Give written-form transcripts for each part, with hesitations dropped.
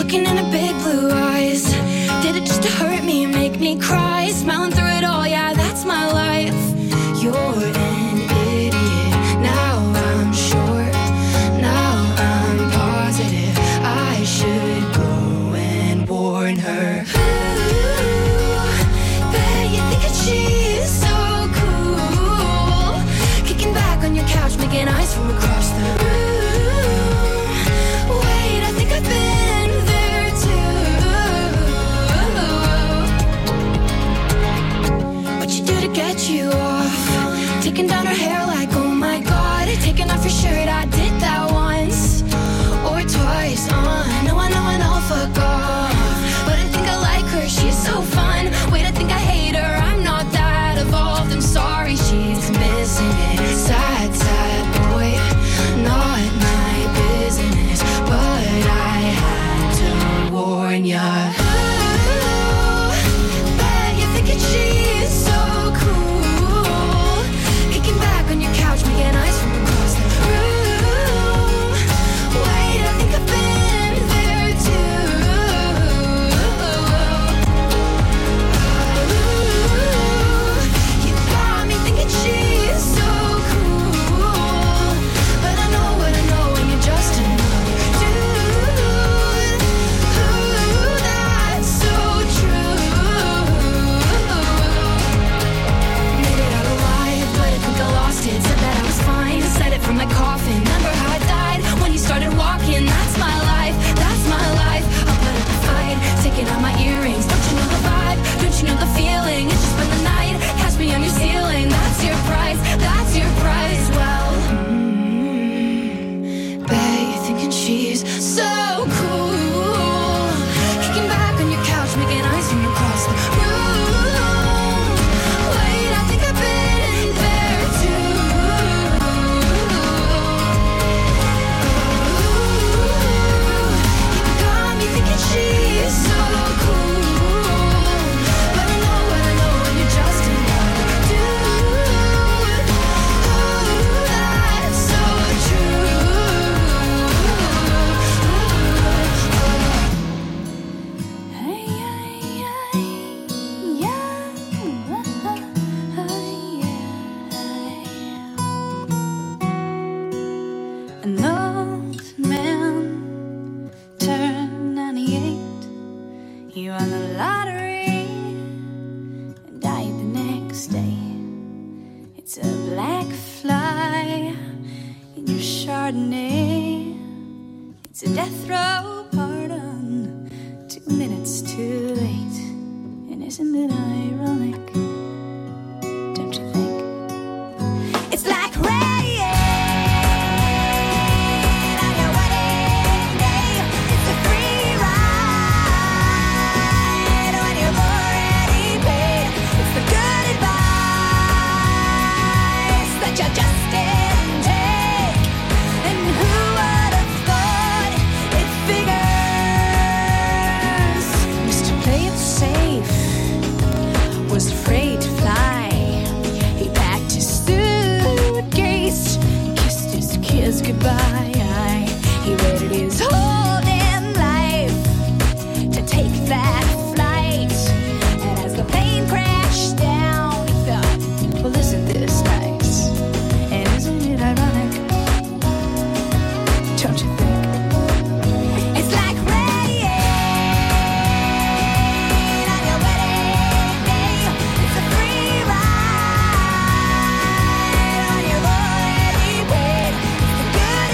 Looking in her big blue eyes. Did it just to hurt me and make me cry? Smiling through it all, yeah, that's my life. You're an idiot. Now I'm sure. Now I'm positive. I should go and warn her. Ooh, bet you think that she's so cool. Kicking back on your couch, making eyes from across the room. Wait, I think I've been there too. What you do to get you off? Taking down her hair like, oh my god. Taking off your shirt, I did that once or twice. I know, fuck off. But I think I like her, she's so fun. Wait, I think I hate her, I'm not that evolved. I'm sorry, she's missing it. Sad, sad boy, not my business. But I had to warn ya. Ooh, bet you're thinking she's so cool. Kicking back on your couch, making eyes from across the room. Wait, I think I've been there too. Ooh, you got me thinking she's so cool. But I know what I know, and you're just another dude. Ooh, that's so true. Made it out alive, but I think I lost it. Said that I was fine, said it from my coffin. Remember how I died when you started walking? That's my life, that's my life. I'll put up a fight, taking out my earrings. Don't you know the vibe? Don't you know the feeling? It's just been the night, catch me on your ceiling. That's your price, that's your price. Well, bet you're thinking she's so cool. Kicking back on your couch, making eyes from across the room. Wait, I think I've been there too. You got me thinking she's so cool. But I know what I know, and you're just another dude. Ooh, that's so true. Hey, An old man turned 98. He won the lottery and died the next day. It's a black fly in your Chardonnay. It's a death row pardon, 2 minutes too late. And isn't it ironic? Don't you think? It's like rain on your wedding day. It's a free ride when you've already paid. It's the good advice that you just didn't take. And who would have thought it figures? Mr. Play It Safe was afraid to fly. He packed his suitcase, kissed his kids goodbye. He waited his whole damn life to take that flight. And as the plane crashed down, he thought, well, isn't this nice? And isn't it ironic? Don't you think? It's like rain on your wedding day. It's a free ride when you've already paid. It's the good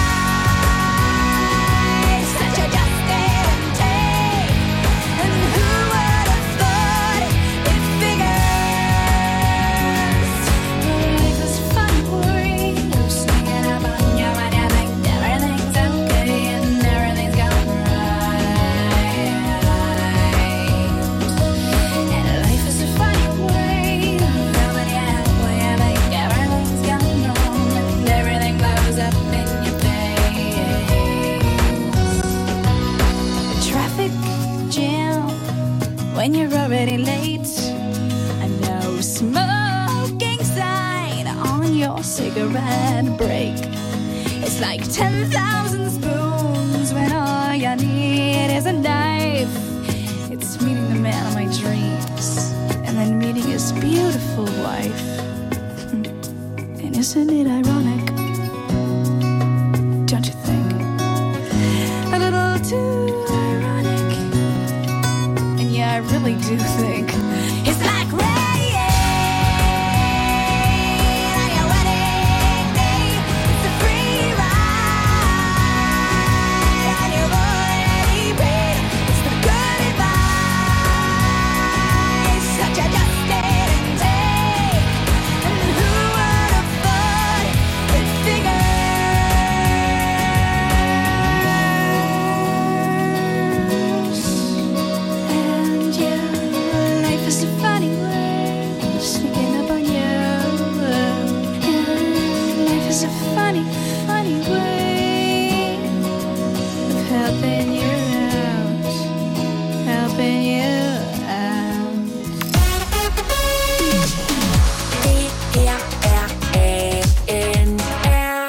advice that you just didn't take. And who would have thought it figures? Life is fun, worry. Sneaking up on you when you think everything's okay and everything's going right. And life is a funny way. When you're halfway, you think everything's gone wrong and everything blows up in your face. A traffic jam when you're already late. A no smoking sign on your cigarette break. It's like 10,000 spoons when all you need is a isn't it ironic? Don't you think? A little too ironic. And yeah, I really do think it's like rain on your wedding day. It's a free ride on your already paid. It's the good advice that you just didn't take. And who would have thought it figures? And yeah, life is a funny way sneaking up on you. Yeah, life is a funny, funny way of helping you out, helping you out. DRRANR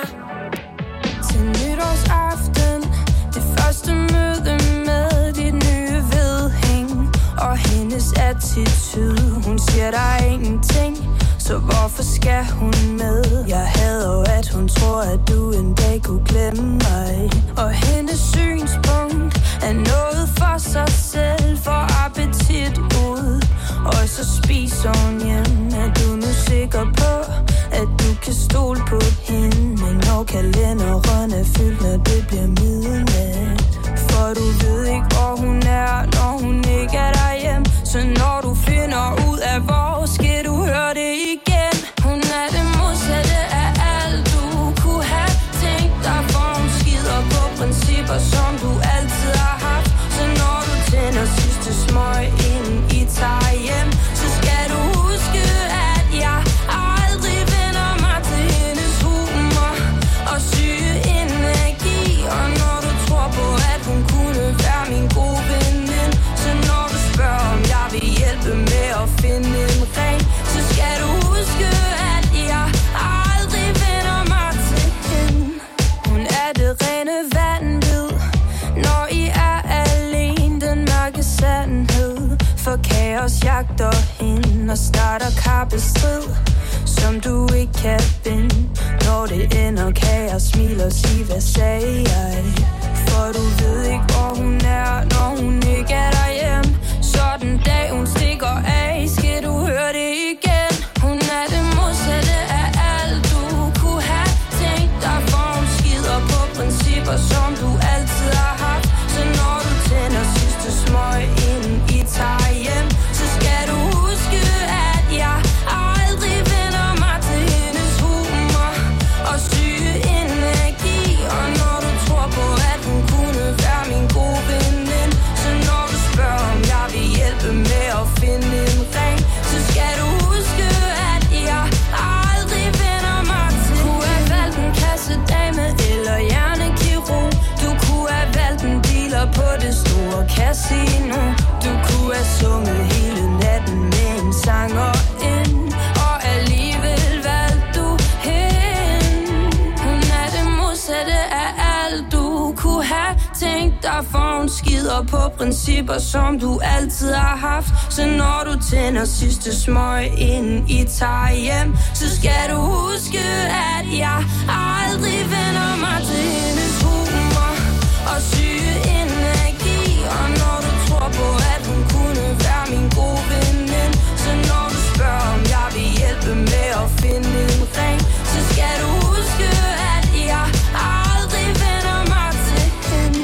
til nytårsaften. Det første møde med dit nye vedhæng og hendes attitude. Hun siger der er ingenting, så hvorfor skal hun med? Jeg hader jo at hun tror at du en dag kunne glemme mig. Og hendes synspunkt er noget for sig selv, for appetit ud. Og så spiser hun hjem. Er du nu sikker på at du kan stole på hende? Men når kalenderen er fyldt, når det bliver midnat. For du ved ikke hvor hun er, når hun ikke er derhjemme. Så når du finder ud af hvor, skal du høre det igen. Hun er det modsatte af alt du kunne have tænkt dig. For hun skider på principper som du altid har haft. Så når du tænder sidste smøg inden I tager hjem, så skal du huske at jeg aldrig vender mig til hendes humor og syge energi. Og når du tror på at hun kunne være min gode veninde, så når du spørger om jeg vil hjælpe med at finde en ring, så skal du huske at jeg aldrig vender mig til hende. Hun er det rene vanvid, når I er alene, den mørke sandhed. For kaos jagter hende og starter kappestrid, som du ikke kan binde. Når det ender kan jeg smile og sige hvad sagde jeg. For du ved ikke hvor hun er, når hun ikke er derhjemme. Så den dag hun stikker af, skal du høre det igen. Hun er det modsatte af alt du kunne have tænkt dig. For hun skider på principper som du altid har haft. Så når du tænder sidste smøg inden I tager hjem, så skal du huske at jeg aldrig vender mig til hendes humor og syge energi. Og når du tror på at hun kunne være min gode veninde, så når du spørger om jeg vil hjælpe med at finde en ring, så skal du huske at jeg aldrig vender mig til. Du kunne have valgt en kassedame eller hjernekirurg. Du kunne have valgt en dealer på det store casino. Du kunne have sunget hele natten med en sanger ind, og alligevel valgte du hende. Hun er det modsatte af alt du kunne have tænkt dig. For hun skider på principper som du altid har haft. Så når du tænder sidste smøg inden I tager hjem, så skal du huske at jeg aldrig vender mig til hendes humor og syge energi. Og når du tror på at hun kunne være min gode veninde, så når du spørger om jeg vil hjælpe med at finde en ring, så skal du huske at jeg aldrig vender mig til hende.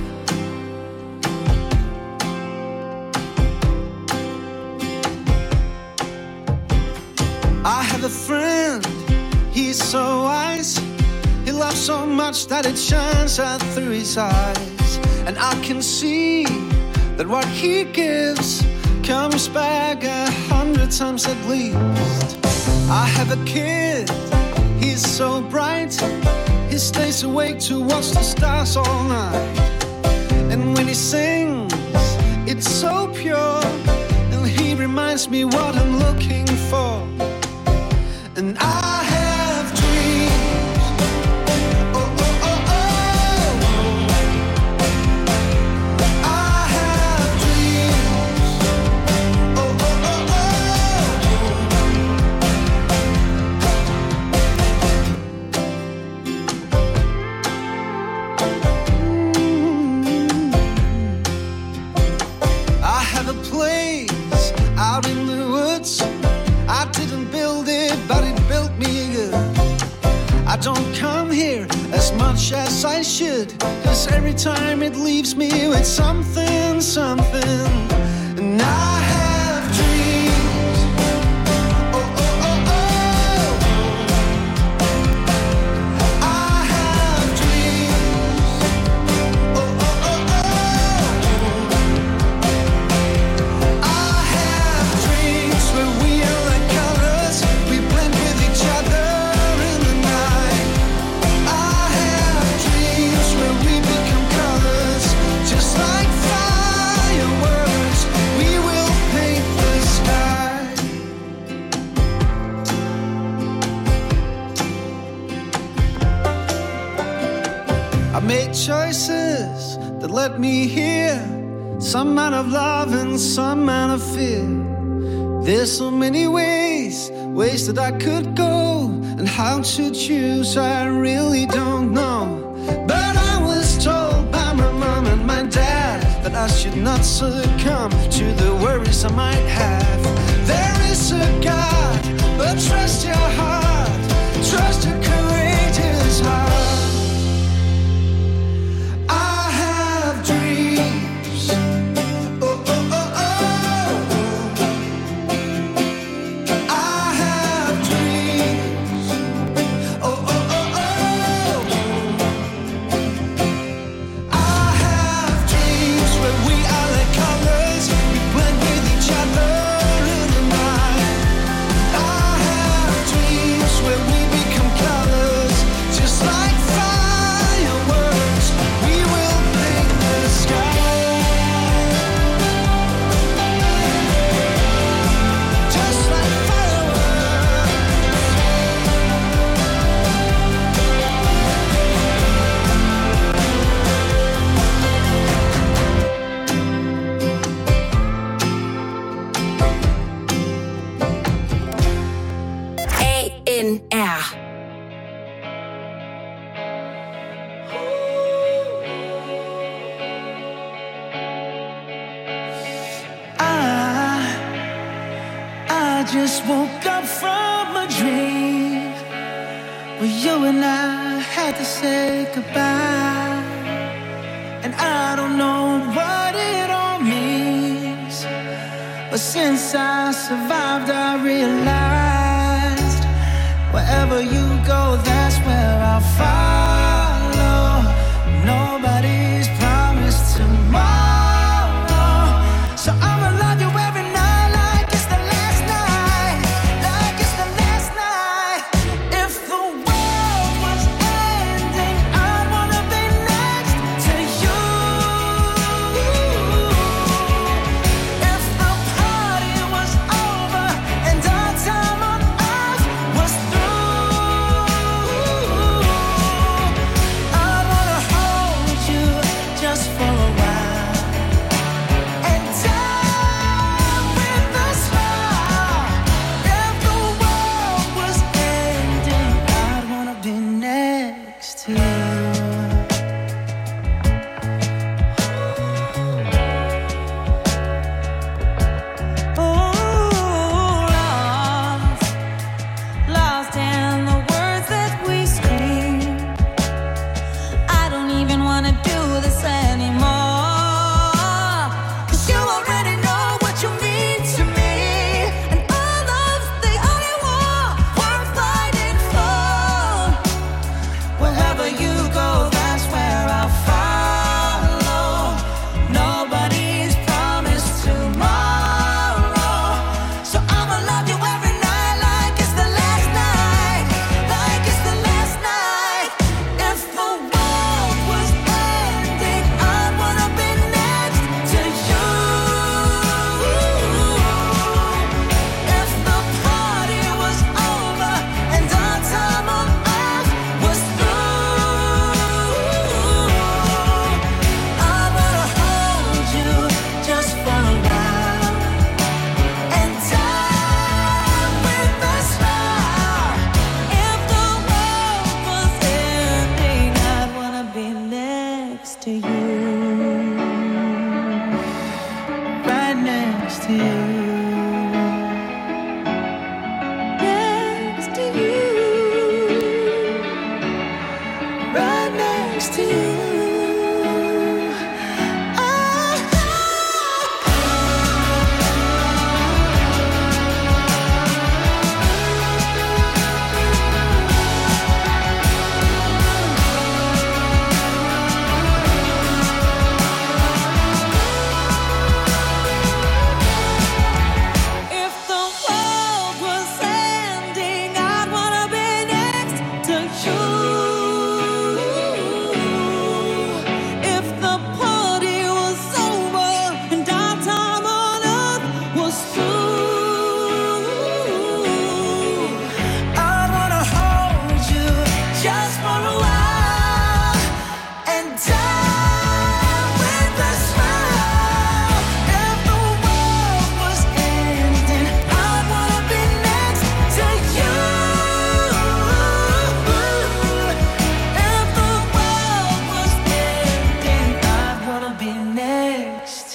I have a friend, he's so wise. He loves so much that it shines out through his eyes. And I can see that what he gives comes back 100 times at least. I have a kid, he's so bright. He stays awake to watch the stars all night. And when he sings, it's so pure. And he reminds me what I'm looking for. And I have dreams. Oh, oh, oh, oh. I have dreams. Oh, oh, oh, oh. every time it leaves me with something, something. And I have dreams. Oh, oh, oh, oh. I have dreams. Oh, oh, oh, oh. I have dreams where we are like colors. We blend with each other in the night. I have dreams where we become colors, just like fireworks. We will paint the sky. I made choices that let me hear some amount of love and some amount of fear. There's so many ways that I could go, and how to choose I really don't know. But I was told by my mom and my dad that I should not succumb to the worries I might have. There is a God, but trust your heart, trust your courageous heart. I have dreams. Oh, oh, oh, oh. I have dreams. Oh, oh, oh, oh. I have dreams where we are like colors. We blend with each other in the night. I have dreams where we become colors, just like fireworks. We will paint the sky, just like fireworks. ANR. I just woke up from a dream where you and I had to say goodbye. And I don't know what it all means, but since I survived, I realized wherever you go, that's where I'll follow. Nobody's promised tomorrow, so I'ma love you every night like it's the last night, like it's the last night. If the world was ending, I'd wanna be next to you. If the party was over and our time on earth was through, I'd wanna hold you just for a while and die with a smile. If the world was ending, I'd wanna be next to you. Lost in the words that we scream. I don't even wanna do this anymore, 'cause you already know what you mean to me, and all love's the only war worth fighting for. Wherever you go, that's where I'll follow. Nobody's promised tomorrow, so I'ma love you every night like it's the last night, like it's the last night. If the world was ending, I'd wanna be next to you. If the party was over and our time on earth was through, I wanna hold you just for a while and die with a smile. If the world was ending, I'd wanna be next to you. Right next to you. Next to you. Right next to you.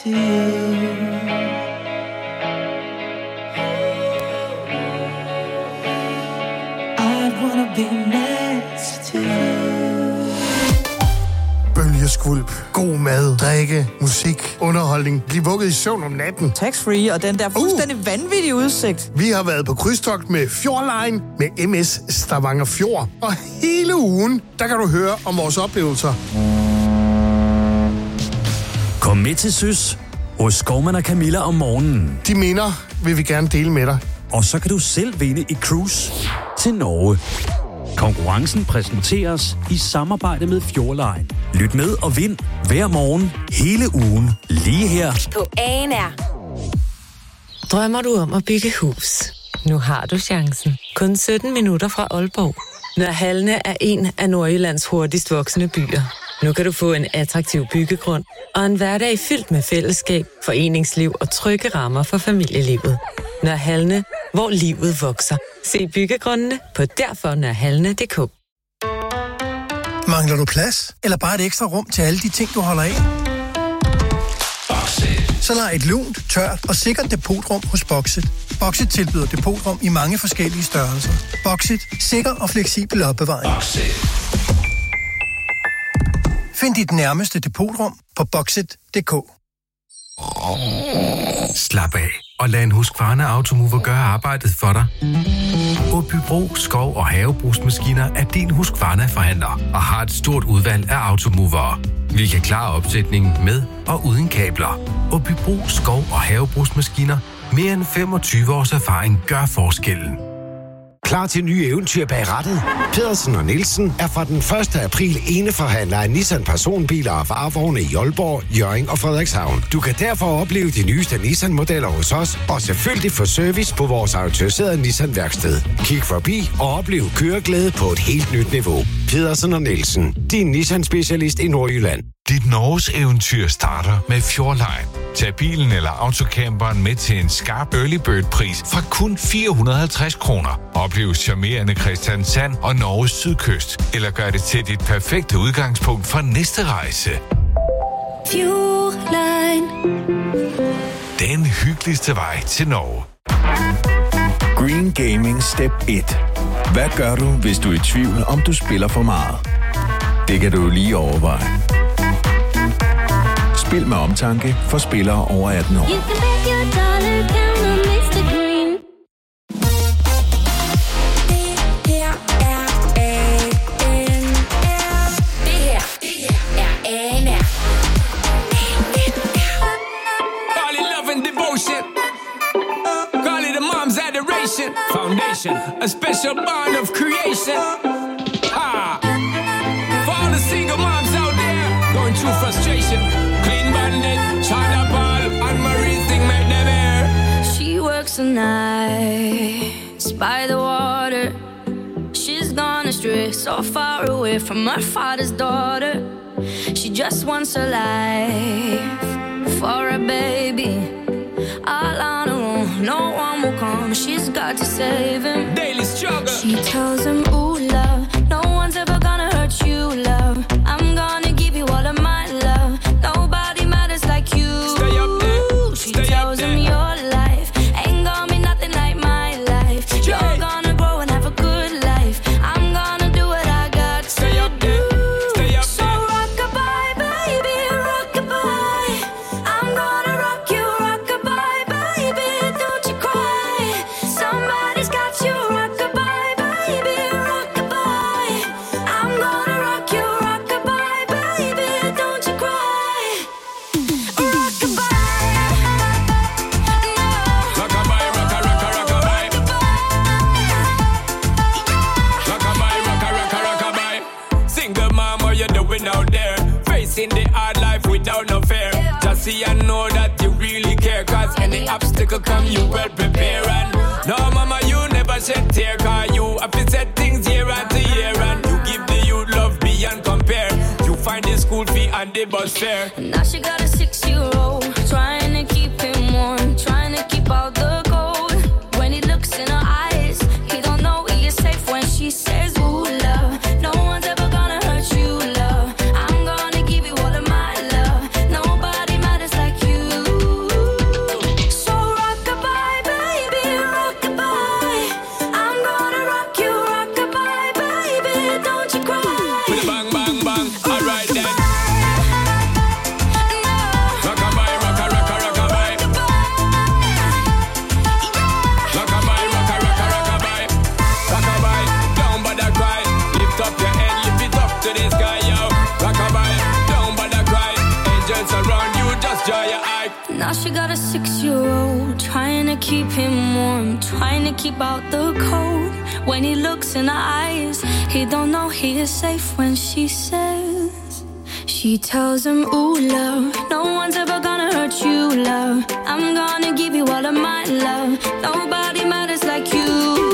to you. I'd wanna be next to you. Bølgeskvulp, god mad, drikke, musik, underholdning, bliv vugget i søvn om natten. Tax-free og den der fuldstændig vanvittige udsigt. Vi har været på krydstogt med Fjordline med MS Stavanger Fjord. Og hele ugen, der kan du høre om vores oplevelser. Kom med til Søs hos Skovmand og Camilla om morgenen. De minder vil vi gerne dele med dig. Og så kan du selv vinde et cruise til Norge. Konkurrencen præsenteres i samarbejde med Fjordline. Lyt med og vind hver morgen, hele ugen, lige her på ANR. Drømmer du om at bygge hus? Nu har du chancen. Kun 17 minutter fra Aalborg. Nørre Halne er en af Nordjyllands hurtigst voksende byer. Nu kan du få en attraktiv byggegrund og en hverdag fyldt med fællesskab, foreningsliv og trygge rammer for familielivet. Nørre Halne, hvor livet vokser. Se byggegrundene på derfornørhalne.dk. Mangler du plads? Eller bare et ekstra rum til alle de ting, du holder af? Så lej et lunt, tørt og sikkert depotrum hos Boxit. Boxit tilbyder depotrum i mange forskellige størrelser. Boxit. Sikker og fleksibel opbevaring. Find dit nærmeste depotrum på Boxit.dk. Slap af og lad en Husqvarna Automover gøre arbejdet for dig. Åbybro, skov og havebrugsmaskiner er din Husqvarna-forhandler og har et stort udvalg af automovere. Vi kan klare opsætningen med og uden kabler. Åbybro, skov og havebrugsmaskiner. Mere end 25 års erfaring gør forskellen. Klar til nye eventyr bag rattet? Pedersen og Nielsen er fra den 1. april eneforhandler af Nissan personbiler og varevogne i Aalborg, Hjørring og Frederikshavn. Du kan derfor opleve de nyeste Nissan-modeller hos os, og selvfølgelig få service på vores autoriserede Nissan-værksted. Kig forbi og oplev køreglæde på et helt nyt niveau. Pedersen og Nielsen, din Nissan-specialist i Nordjylland. Dit Norges eventyr starter med Fjordline. Tag bilen eller autocamperen med til en skarp early bird pris fra kun 450 kroner. Oplev charmerende Kristiansand og Norges sydkyst. Eller gør det til dit perfekte udgangspunkt for næste rejse. Fjordline. Den hyggeligste vej til Norge. Green Gaming Step 1. Hvad gør du, hvis du er i tvivl, om du spiller for meget? Det kan du lige overveje. Spil med omtanke for spillere over 18 år. Foundation, a special bond of creation. For all the single moms out there going through frustration, Clean Bandit, China Ball, and Marie thing made them air. She works the nights by the water. She's gone astray, so far away from her father's daughter. She just wants a life for a baby. All on her own, no one will come. She's got to save him. Daily struggle. She tells him, ooh, love, no one's ever gonna hurt you, love. I'm gonna give you all of my love. Nobody matters like you. Stay up there. She tells him your life ain't gonna be nothing like my life. You're gonna grow and have a good life. I'm gonna do what I got to do. Stay up so rock-a-bye, baby, rock-a-bye. I'm gonna rock you, rock-a-bye, baby, don't you cry. Somebody's got you, rock-a-bye, baby, rock-a-bye. I'm gonna rock you, rock-a-bye, baby, don't you cry. Rock-a-bye. Rock-a-bye, rock-a-rock-a-rock-a-bye. Rock-a-bye, rock-a-rock-a-rock-a-bye. Single mom, what you doing out there? Facing the hard life without no fear. Just see and know that you really care. Cause any obstacle come, you well prepare. And no, mama, you never shed tear. Cause you have to set things year after year. And you give the youth love beyond compare. You find the school fee and the bus fare. Now she got a 6-year-old, trying to keep him warm, trying to keep out the cold. When he looks in her eyes, he don't know he is safe when she says, ooh, love, no one's ever gonna hurt you, love. I'm gonna give you all of my love. Nobody matters like you. just joy your eye. Now she got a 6-year-old, trying to keep him warm, trying to keep out the cold. When he looks in her eyes, he don't know he is safe when she says. She tells him, ooh, love, no one's ever gonna hurt you, love. I'm gonna give you all of my love. Nobody matters like you.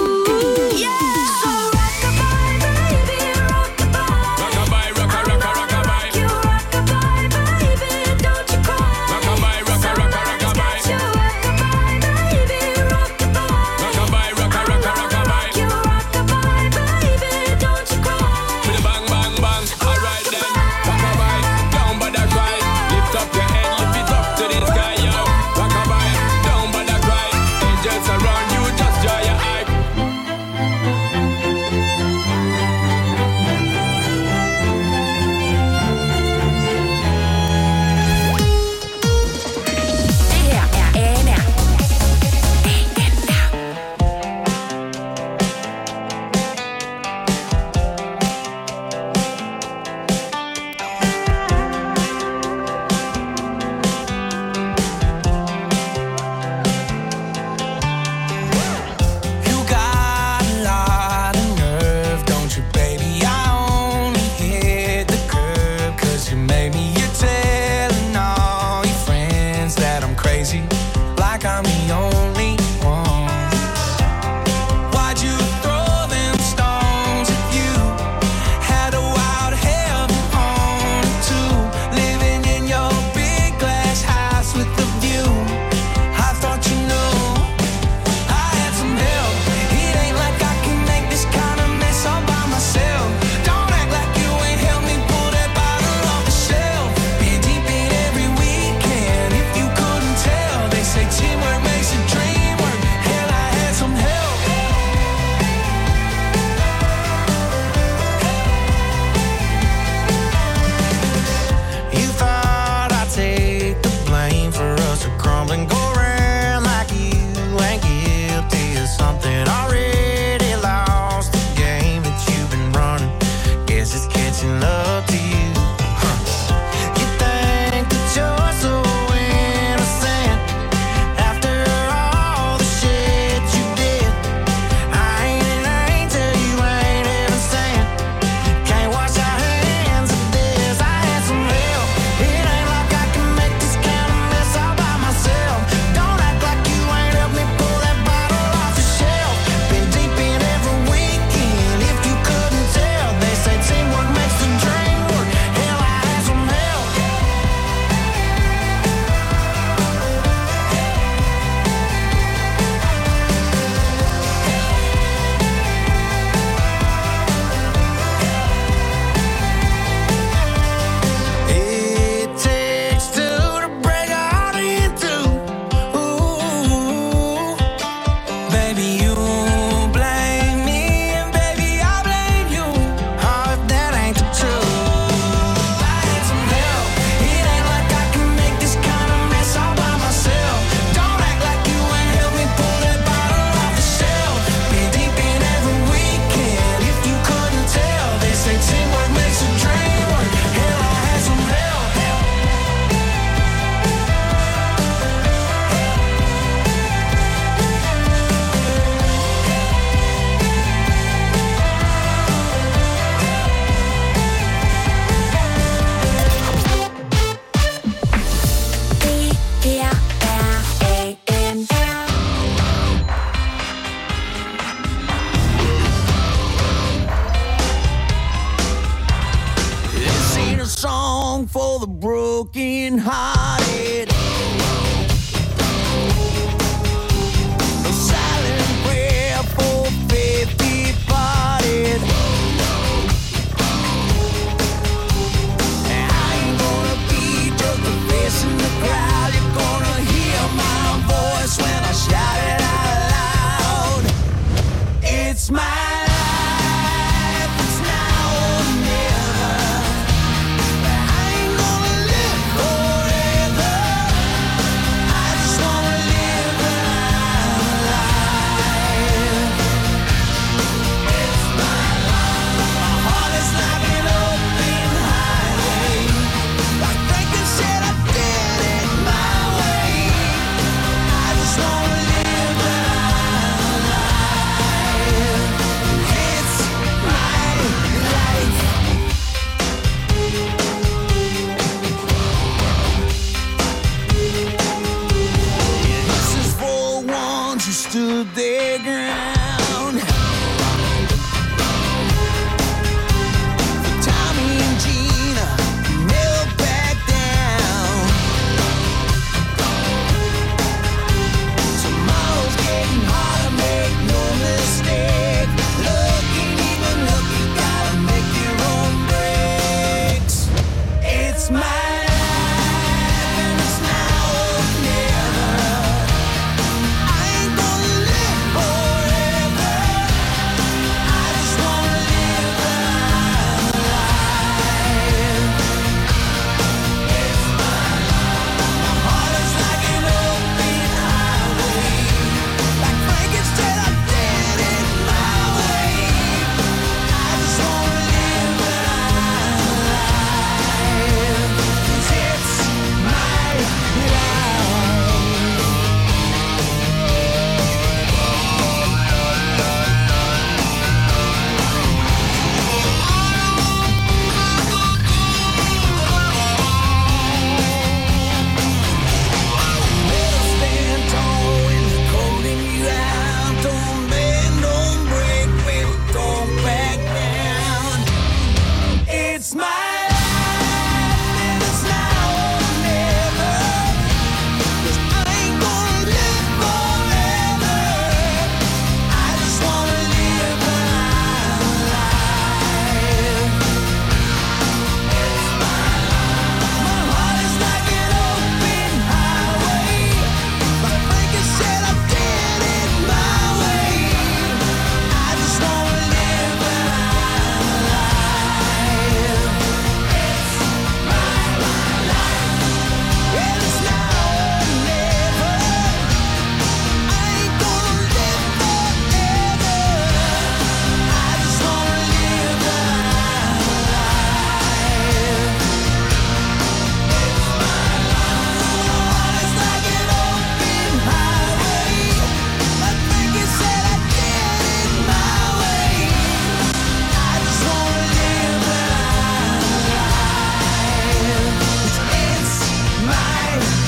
for the broken hearted. A silent prayer for faith departed. I ain't gonna be just a face in the crowd. You're gonna hear my voice when I shout it out loud. It's my forever.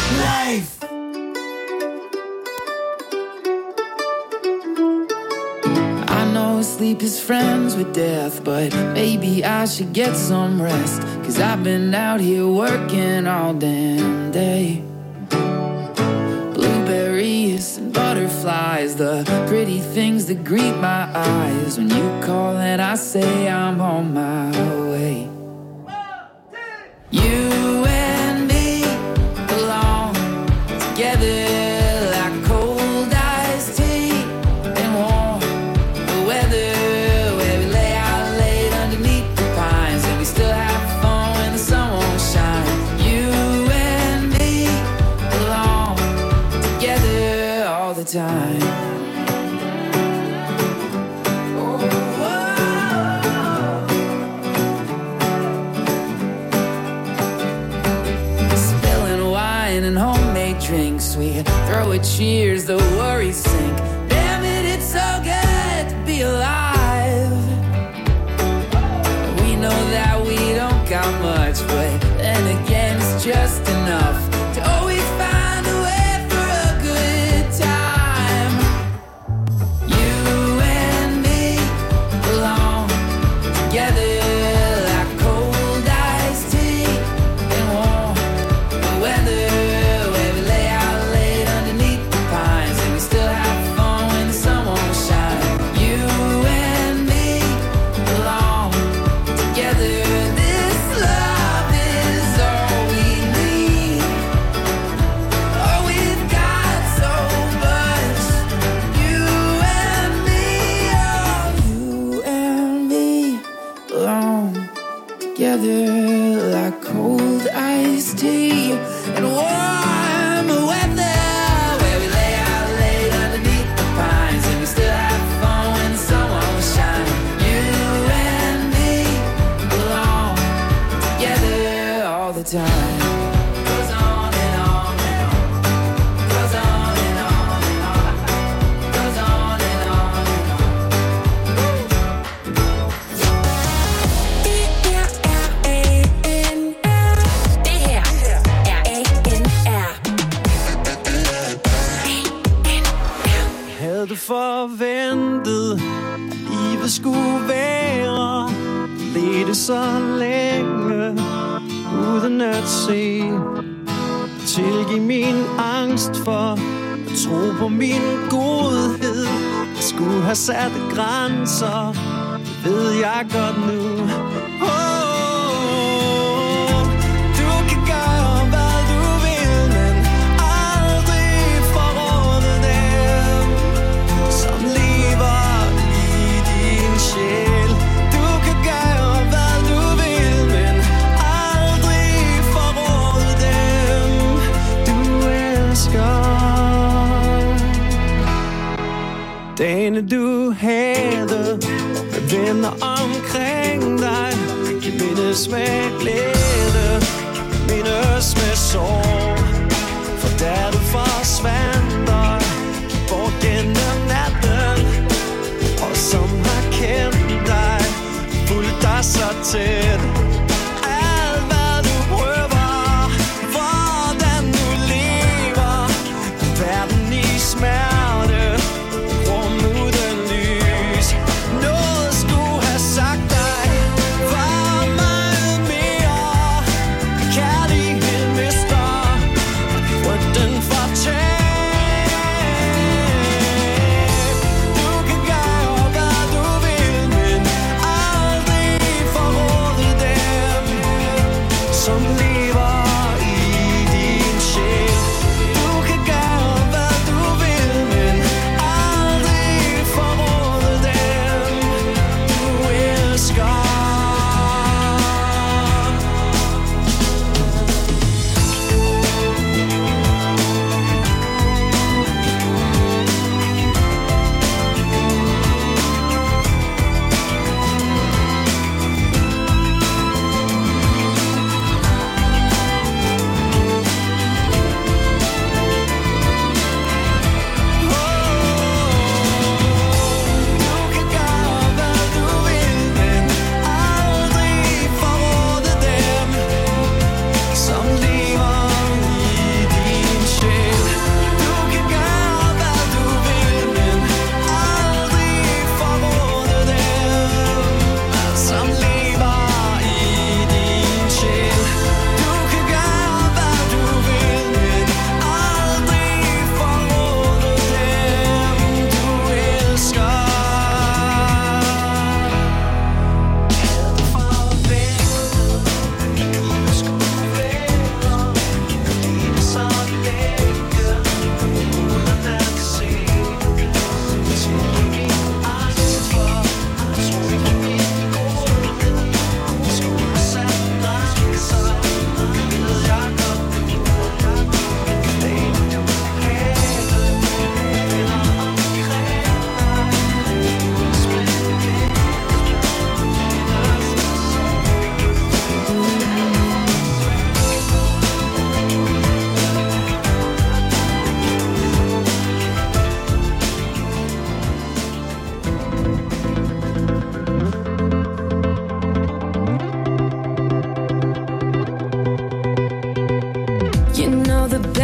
life. I know sleep is friends with death, but maybe I should get some rest, 'cause I've been out here working all damn day. Blueberries and butterflies, the pretty things that greet my eyes. When you call and I say I'm on my way. You and me belong together like cold iced tea and warm weather, where we lay out late underneath the pines and we still have fun when the sun won't shine. You and me belong together all the time. And homemade drinks, we throw a cheers, the worries sink. Damn it, it's so good to be alive. We know that we don't got much, but then again it's just enough to always find a way for a good time. You and me belong together like cold iced tea and warm weather. Together like cold iced tea and warm weather, where we lay out late underneath the pines and we still have fun when the sun won't shine. You and me belong together all the time. Goes on and on and on. Goes on and on and on. Goes on and on and on. Havde forventet, livet skulle være, ledte så længe, uden at se. Tilgiv min angst for at tro på min godhed. Jeg skulle have sat grænser, det ved jeg godt nu. Du kan gøre, hvad du vil, men aldrig forråde dem, som lever i din sjæl. Du kan gøre, hvad du vil, men aldrig forråde dem, du elsker. Dagene du havde med venner omkring dig kan mindes med glæde, kan mindes med sorg. For da du forsvandt dig bort gennem natten, og som har kendt dig, fulgt dig så tæt. Alt hvad du prøver, hvordan du lever, verden i smerte, rum uden lys. Noget skulle have sagt dig, var meget mere. Kærlighed mister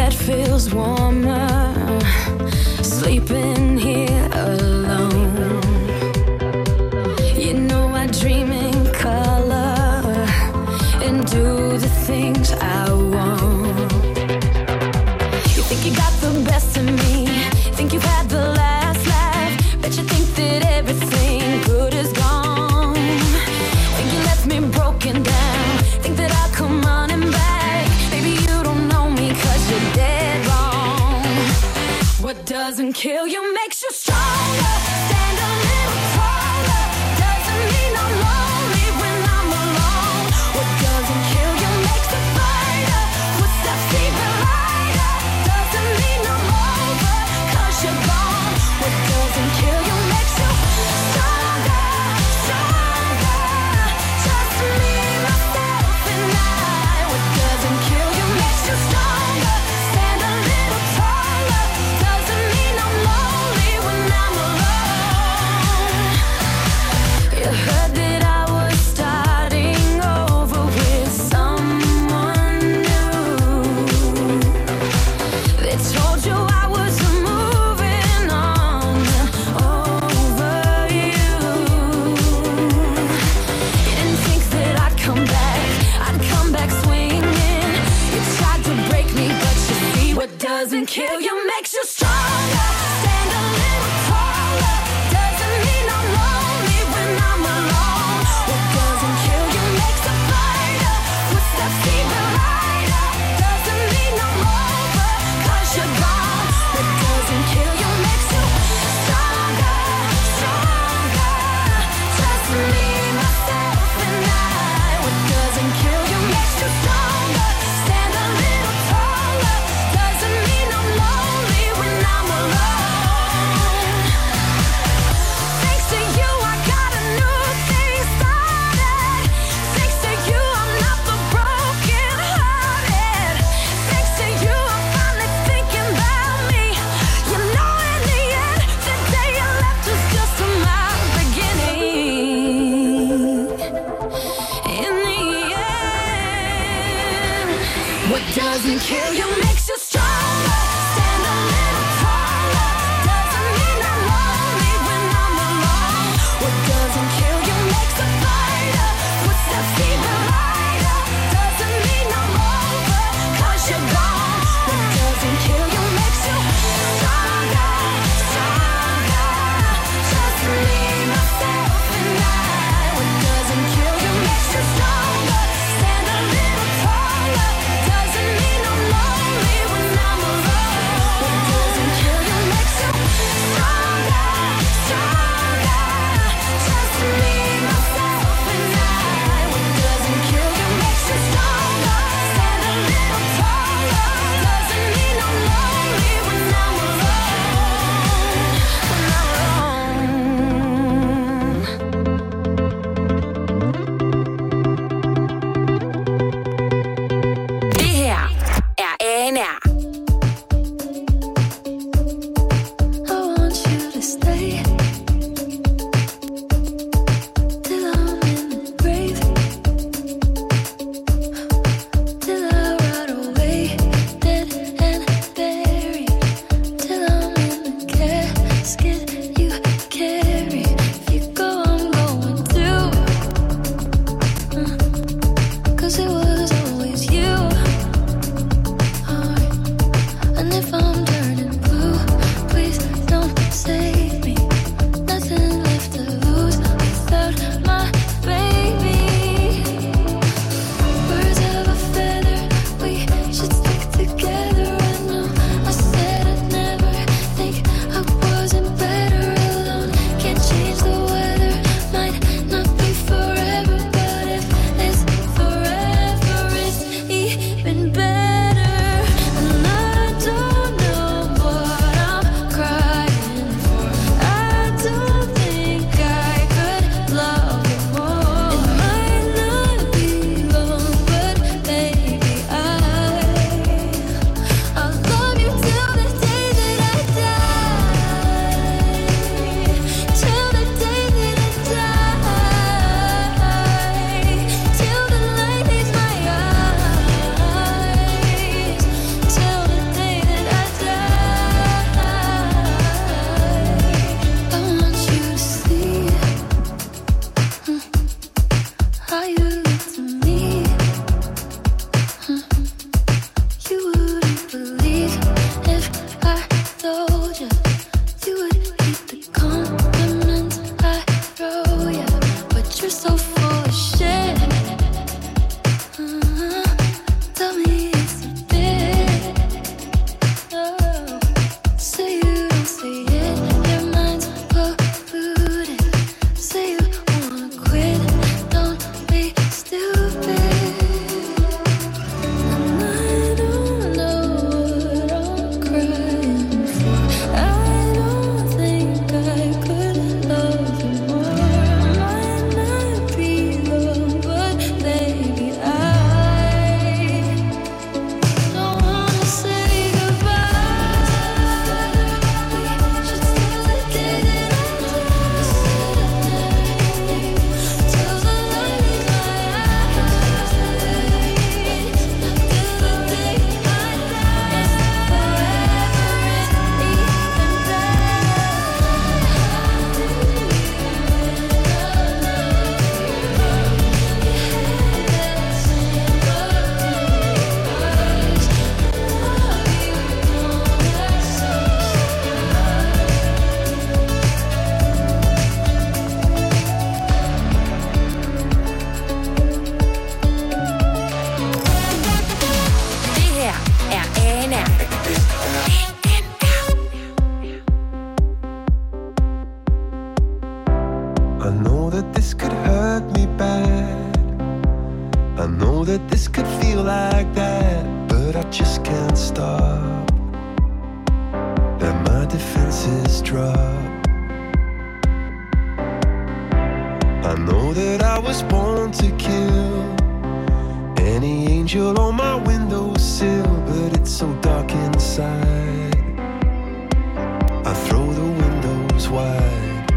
bed feels warmer, sleeping here alone. You know I dream in color and do the things I want. You think you got the best of me, think you've had the last laugh, bet you think that everything good is gone. Think you left me broken down, think that I'll come running back. Baby, you don't know me 'cause you're dead wrong. What doesn't kill you makes you stronger. Stand a little taller. Doesn't mean I'm lonely when I'm alone. What doesn't kill you makes a fighter. Footsteps even lighter. Doesn't mean I'm over 'cause you're gone. What doesn't kill you makes you stronger, stronger. Just me, myself, and I. What doesn't kill you makes you stronger. Stand a little taller. Doesn't mean I'm lonely when I'm alone. You heard that I was starting over with someone new. They told you I was moving on over you. You didn't think that I'd come back swinging. You tried to break me, but you see what doesn't kill you makes you stronger. Stand a little taller. Doesn't mean I'm lonely when I'm alone. What doesn't kill you makes a fighter. Footsteps even lighter. Doesn't mean I'm over 'cause you're gone. What doesn't kill you makes you stronger, stronger. Just me, myself, and I. What doesn't kill you makes you stronger. Stand a little taller. Doesn't mean I'm lonely when I'm alone. drop. I know that I was born to kill any angel on my windowsill, but it's so dark inside. I throw the windows wide.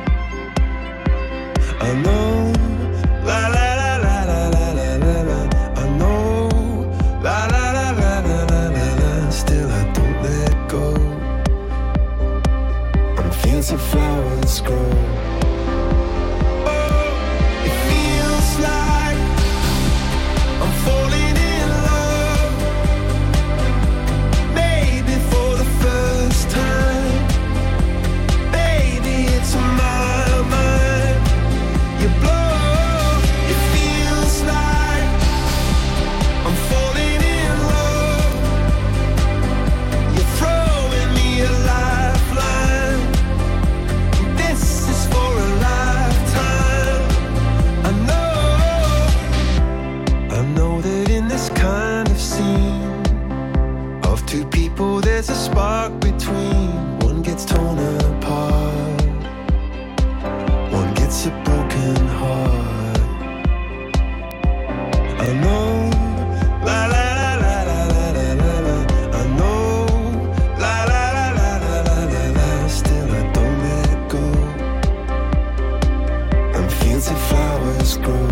I know, la la la la la la la la la. I know, la la la la la la la la. Still I don't let go. On fields of flowers grow. Like I'm falling in love, maybe for the first time. Baby, it's my mind. You blow. It feels like I'm falling in love. You're throwing me a lifeline. This is for a lifetime. I know that in this kind of scene of two people there's a spark between. One gets torn apart, one gets a broken heart. I know, la la la la la la la la. I know, la la la la la la la la. Still I don't let go. And fields of flowers grow.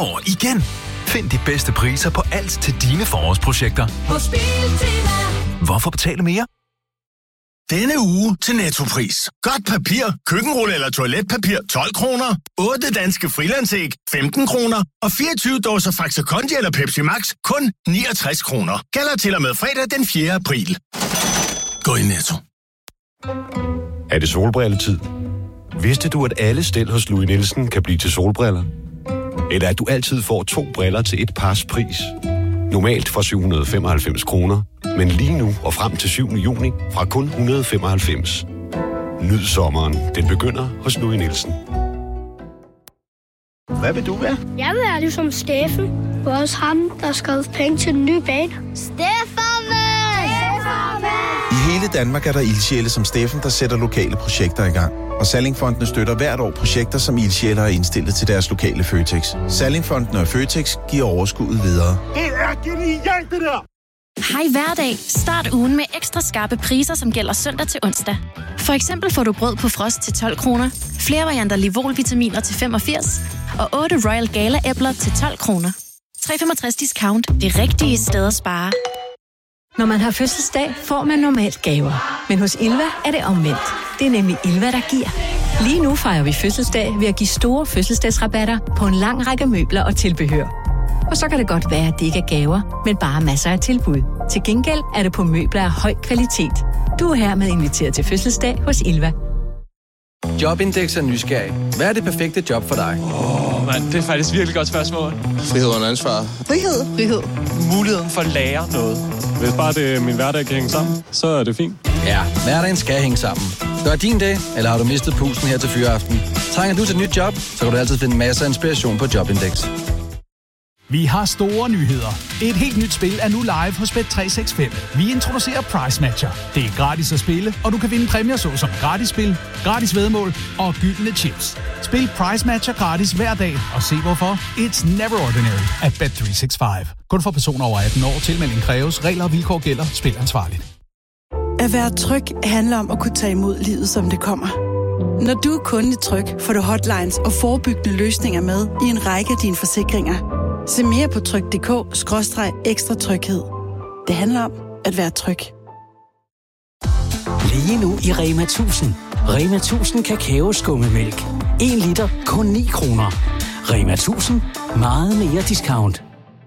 forår igen. Find de bedste priser på alt til dine forårsprojekter. Hos Biltema. Hvorfor betale mere? Denne uge til Nettopris. Godt papir, køkkenrulle eller toiletpapir 12 kroner. 8 danske frilandsæg 15 kroner. Og 24 dåser Faxe Kondi eller Pepsi Max kun 69 kroner. Gælder til og med fredag den 4. april. Gå i Netto. Er det solbrilletid? Vidste du, at alle stel hos Louis Nielsen kan blive til solbriller? Eller at du altid får 2 briller til et pars pris? Normalt for 795 kroner, men lige nu og frem til 7. juni fra kun 195. Nyd sommeren. Den begynder hos Louis Nielsen. Hvad vil du være? Jeg vil være ligesom Steffen. Det var også ham, der skrev penge til den nye bane. I hele Danmark er der ildsjæle som Steffen, der sætter lokale projekter i gang. Og Sallingfondene støtter hvert år projekter, som ildsjæle har indstillet til deres lokale Føtex. Sallingfondene og Føtex giver overskuddet videre. Det er genialt, det der! Hej hverdag. Start ugen med ekstra skarpe priser, som gælder søndag til onsdag. For eksempel får du brød på frost til 12 kroner, flere varianter Livol-vitaminer til 85 og 8 Royal Gala-æbler til 12 kroner. 365 discount. Det rigtige sted at spare. Når man har fødselsdag, får man normalt gaver. Men hos Ilva er det omvendt. Det er nemlig Ilva, der giver. Lige nu fejrer vi fødselsdag ved at give store fødselsdagsrabatter på en lang række møbler og tilbehør. Og så kan det godt være, at det ikke er gaver, men bare masser af tilbud. Til gengæld er det på møbler af høj kvalitet. Du er hermed inviteret til fødselsdag hos Ilva. Jobindex er nysgerrig. Hvad er det perfekte job for dig? Det er faktisk et virkelig godt spørgsmål. Frihed under ansvar. Frihed. Muligheden for at lære noget. Hvis bare det min hverdag kan hænge sammen, så er det fint. Ja, hverdagen skal hænge sammen. Gør din dag, eller har du mistet pusten her til fyreaften? Trænger du til et nyt job, så kan du altid finde masser af inspiration på Jobindex. Vi har store nyheder. Et helt nyt spil er nu live hos Bet365. Vi introducerer Price Matcher. Det er gratis at spille, og du kan vinde præmier såsom gratis spil, gratis væddemål og gyldne chips. Spil Price Matcher gratis hver dag, og se hvorfor. It's never ordinary at Bet365. Kun for personer over 18 år. Tilmelding kræves. Regler og vilkår gælder. Spil ansvarligt. At være tryg handler om at kunne tage imod livet, som det kommer. Når du er kunde i Tryg, får du hotlines og forebyggende løsninger med i en række af dine forsikringer. Se mere på tryg.dk/ekstra tryghed. Det handler om at være tryg. Lige nu i Rema 1000. Rema 1000 kakaoskummemælk. 1 liter kun 9 kroner. Rema 1000. Meget mere discount.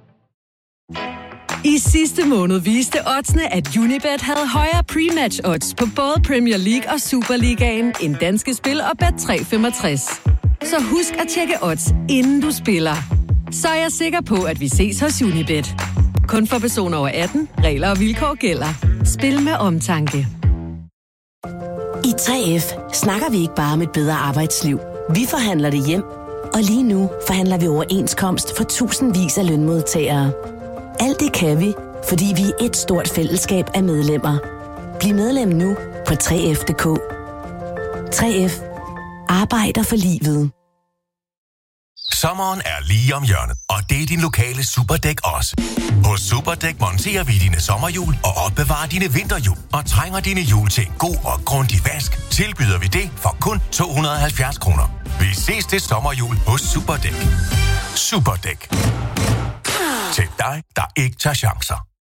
I sidste måned viste oddsene, at Unibet havde højere pre-match odds på både Premier League og Superligaen end Danske Spil og Bet365. Så husk at tjekke odds, inden du spiller. Så er jeg sikker på, at vi ses hos Unibet. Kun for personer over 18. Regler og vilkår gælder. Spil med omtanke. I 3F snakker vi ikke bare om et bedre arbejdsliv. Vi forhandler det hjem. Og lige nu forhandler vi overenskomst for tusindvis af lønmodtagere. Alt det kan vi, fordi vi er et stort fællesskab af medlemmer. Bliv medlem nu på 3F.dk. 3F. Arbejder for livet. Sommeren er lige om hjørnet, og det er din lokale Superdæk også. Hos Superdæk monterer vi dine sommerhjul og opbevarer dine vinterhjul. Og trænger dine hjul til en god og grundig vask, tilbyder vi det for kun 270 kroner. Vi ses til sommerhjul hos Superdæk. Superdæk. Til dig, der ikke tager chancer.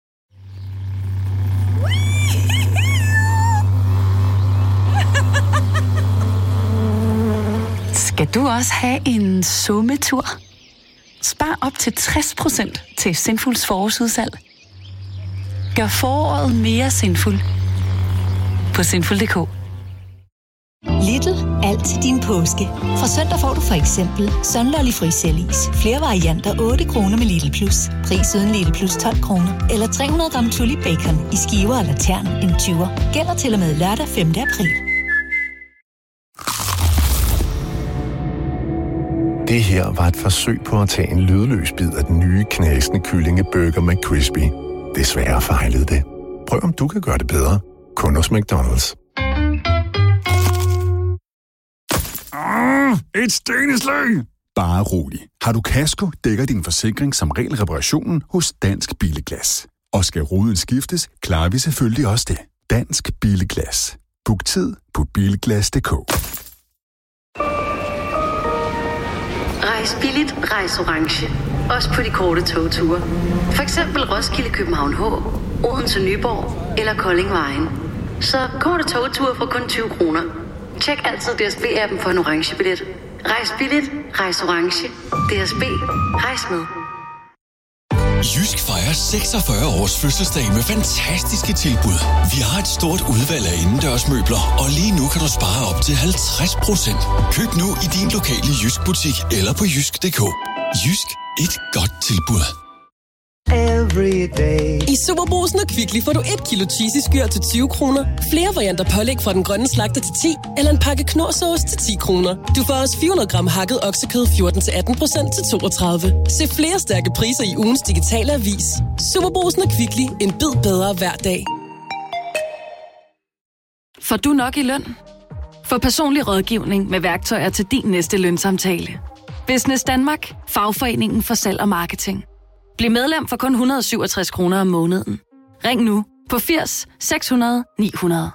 Skal du også have en summetur? Spar op til 60% til Sinfuls forårsudsalg. Gør foråret mere sinful på sinful.dk. Lidl. Alt til din påske. Fra søndag får du for eksempel Sunlolly Frisellis. Flere varianter 8 kroner med Lidl Plus. Pris uden Lidl Plus 12 kroner. Eller 300 gram Tulip Bacon i skiver eller tern en 20'er. Gælder til og med lørdag 5. april. Det her var et forsøg på at tage en lydløs bid af den nye knasende kyllingeburger McCrispy. Desværre fejlede det. Prøv om du kan gøre det bedre. Kun hos McDonald's. Et steneslag! Bare rolig. Har du kasko, dækker din forsikring som regel reparationen hos Dansk Billeglas. Og skal ruden skiftes, klarer vi selvfølgelig også det. Dansk Billeglas. Book tid på bilglas.dk. Rejs billigt, rejs orange. Også på de korte togture. For eksempel Roskilde, København H, Odense, Nyborg eller Kolding Vejen. Så korte togture for kun 20 kroner. Tjek altid DSB-appen for en orange billet. Rejs billigt, rejs orange. DSB, rejs med. Jysk fejrer 46 års fødselsdag med fantastiske tilbud. Vi har et stort udvalg af indendørsmøbler, og lige nu kan du spare op til 50%. Køb nu i din lokale Jysk butik eller på jysk.dk. Jysk, et godt tilbud. I Superbrugsen og Kvickly får du 1 kilo cheesy skyr til 20 kroner, flere varianter pålæg fra den grønne slagter til 10, eller en pakke knorrsauce til 10 kroner. Du får også 400 gram hakket oksekød 14-18% til 32. Se flere stærke priser i ugens digitale avis. Superbrugsen og Kvickly. En bid bedre hver dag. Får du nok i løn? Få personlig rådgivning med værktøjer til din næste lønsamtale. Business Danmark. Fagforeningen for salg og marketing. Bliv medlem for kun 167 kroner om måneden. Ring nu på 80 600 900.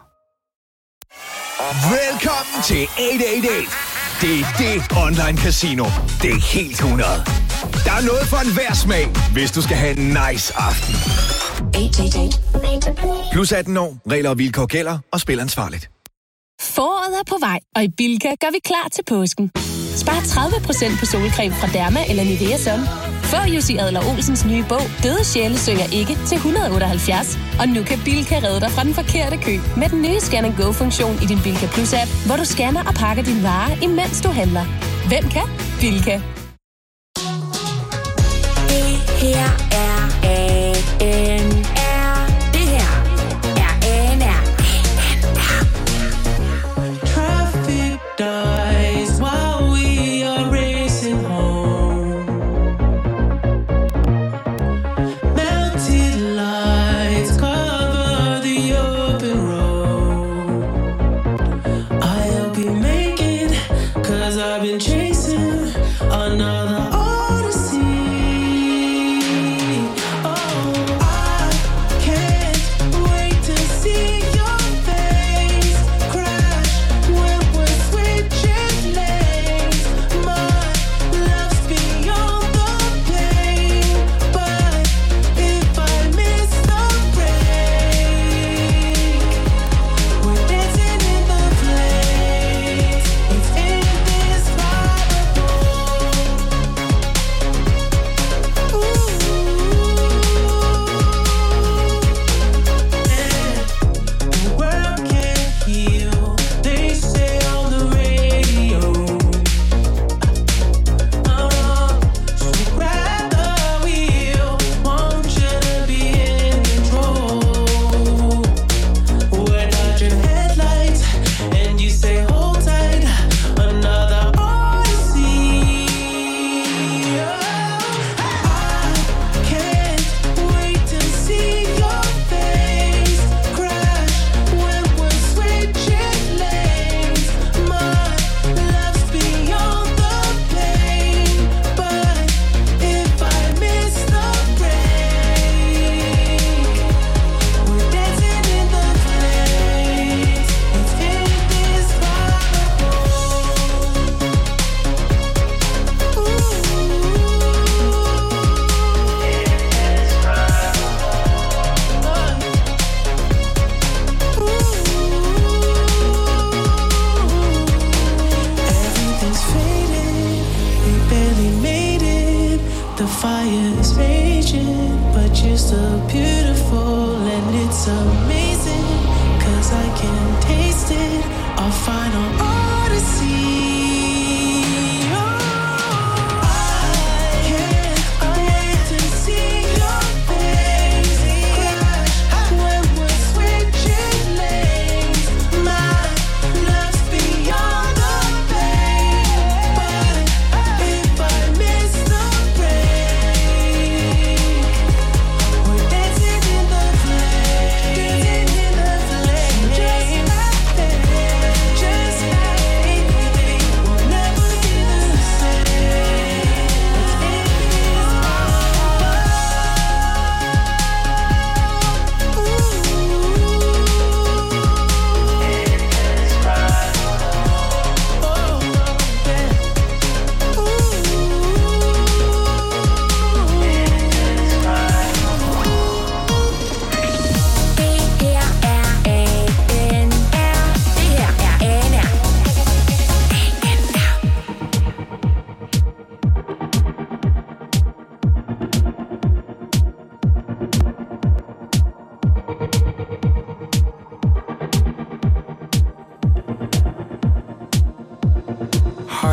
Velkommen til 888. Det er det online casino. Det er helt 100. Der er noget for enhver smag, hvis du skal have en nice aften. 888. Plus 18 år. Regler og vilkår gælder, og spil ansvarligt. Foråret er på vej, og i Bilka gør vi klar til påsken. Spar 30% på solcreme fra Derma eller Nivea Sun. Få Jussi Adler-Olsens nye bog, Døde sjæle synger ikke, til 178. Og nu kan Bilka redde dig fra den forkerte kø med den nye Scan & Go-funktion i din Bilka Plus-app, hvor du scanner og pakker dine varer, imens du handler. Hvem kan? Bilka. Det her er ANR. Det her er ANR. Traffic dies while we are racing home. Melted lights cover the open road. I'll be making, 'cause I've been chasing another odyssey.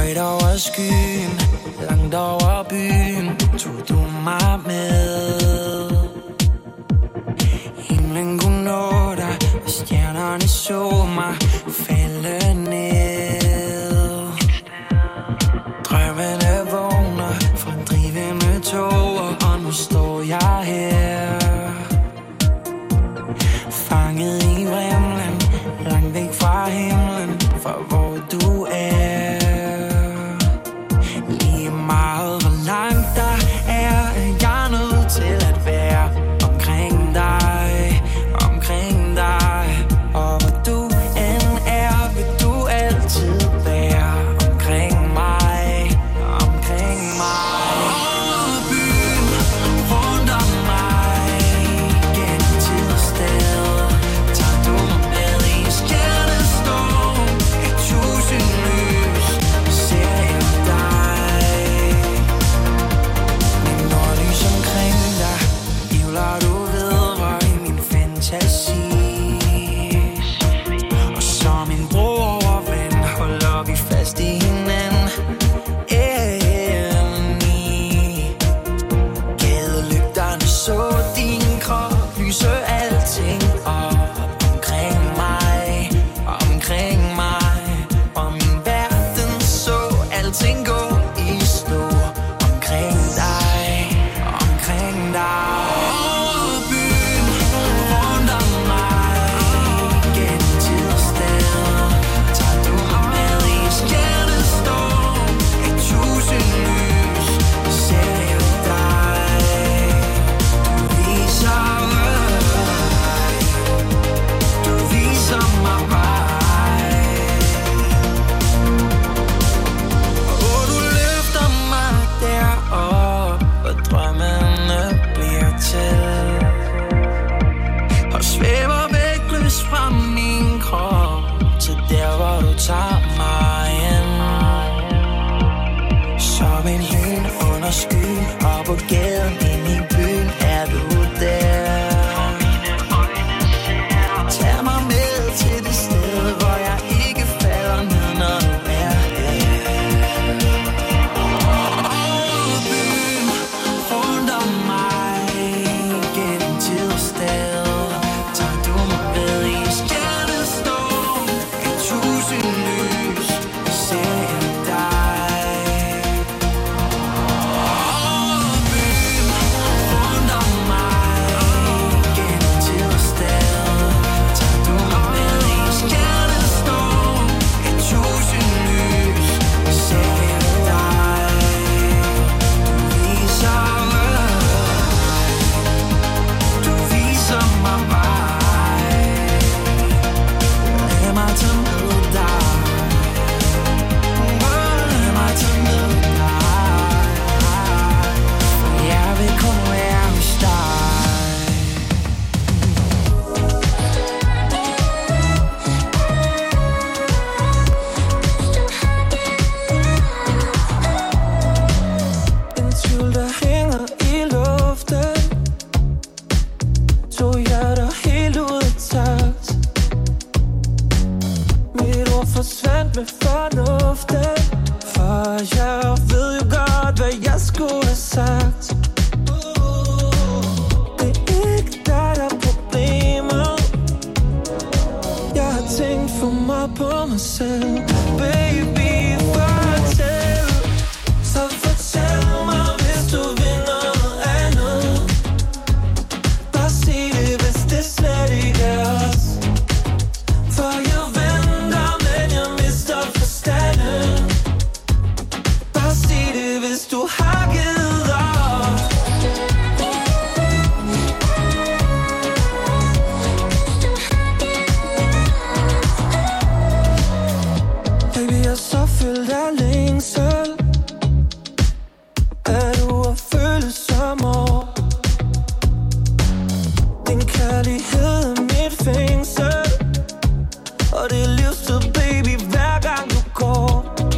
Højt over skyen, langt over byen, tog du mig med. Himlen kunne nå dig, og stjernerne så mig falde ned. Drømmene vågner fra drivende tog, og nu står jeg her. Fanget i vrimlen, langt væk fra himlen, fra hvor du er. Lige meget hvor langt der er, jeg nødt til at være omkring dig, omkring dig. Og hvor du end er, vil du altid være omkring mig, omkring mig. Over byen, rundt om mig, gennem tid og sted, tager du mig med i stjernestorm. Et tusind lys, ser jeg dig. Men når lys omkring dig, hivler du videre i min fantasi. Og som en bro over vand, holder vi fast i hinanden. Gadelygterne så din krop, lyser alting op omkring mig, omkring mig. Og min verden så alting gå i stå omkring dig, omkring dig. Over byen, rundt om mig, gennem tid og sted, tager du mig med i stjernestorm. Et tusind lys, ser jeg dig. Du viser mig, du viser mig vej. Og du løfter mig derop, hvor drømmene bliver til. Og svæver vægtløs fra min krop, til der hvor du tager mig hen. Som en lyn under skyen, og på gaden ind i byen er du der. Tag mig med til det sted, hvor jeg ikke falder ned, når du er her. Over byen, rundt om mig, gennem tid og sted, tager du mig med i stjernestorm. Et tusind lys, ser jeg dig. Over byen, rundt om mig, gennem tid og sted, tager du mig med i stjernestorm. Et tusind lys, ser jeg dig. Du viser mig vej. Lad mig tage med dig. Lad mig tage med dig. For jeg vil kun være hos dig. En tvivl, der hænger i luften, to hjerter helt ud af takt. Mit ord forsvandt med fornuften, for jeg ved jo godt, hvad jeg skulle have sagt. Det er ikke dig, der er problemet. Jeg har tænkt for meget på mig selv. Baby, fortæl. Så fortæl mig, hvis du vil noget andet. Bare sig det, hvis det slet ikke er os. For jeg venter, men jeg mister forstanden. Bare sig det, hvis du har givet op. Baby, jeg er så fyldt af længsel. Er du at føle som år? Din kærlighed er mit fængsel, og det er livstid, baby, hver gang du går.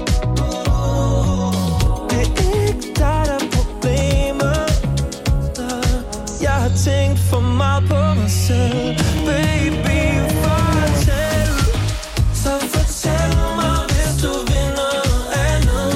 Det er ikke dig, der er problemet. Jeg har tænkt for meget på mig selv. Baby, fortæl. Så fortæl mig, hvis du vil noget andet.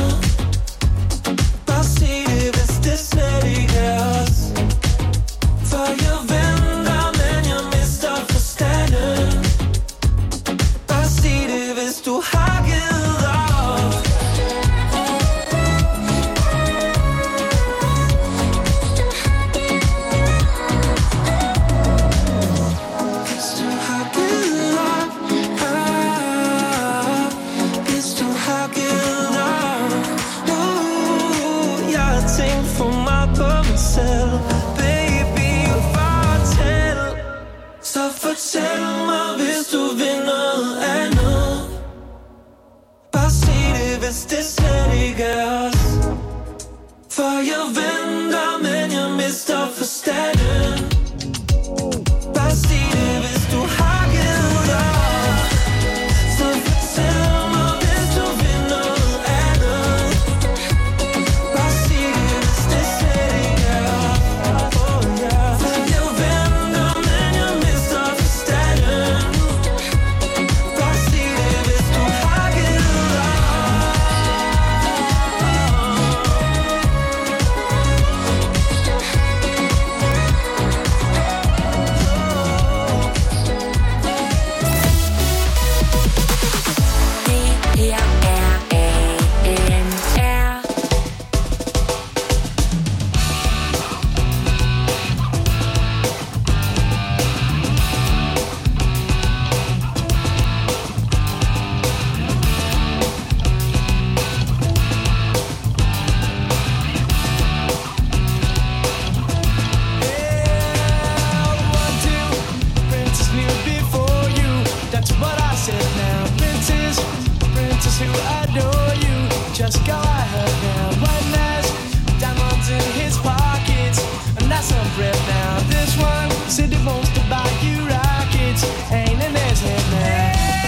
Just go ahead now. One last diamonds in his pockets, and that's some bread now. This one said he wants to buy you rockets, ain't in his head now.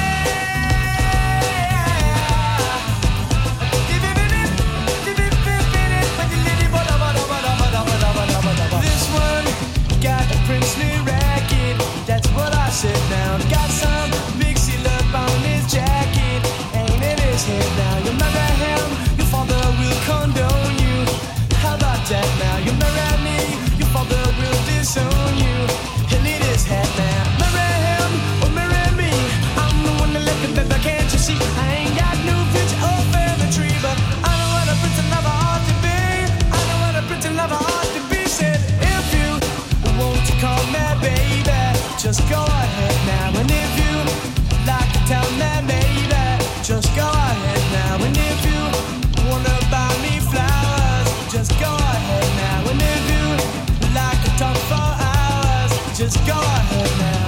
This one got a princely racket, that's what I said now. Got some big seal up on his jacket, ain't in his head now. You marry him, your father will condone you. How about that now? You marry me, your father will disown you. He'll need his head now. Marry him or marry me, I'm the one that left him, baby, can't you see? I ain't got no pitch or feather tree, but I know what a prince and lover ought to be. I know what a prince and lover ought to be. Said if you want to call me baby, just go ahead now. And if you like to tell me maybe, just go ahead now. And if you wanna buy me flowers, just go ahead now. And if you like to talk for hours, just go ahead now.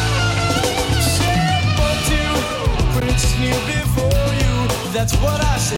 That's what I said.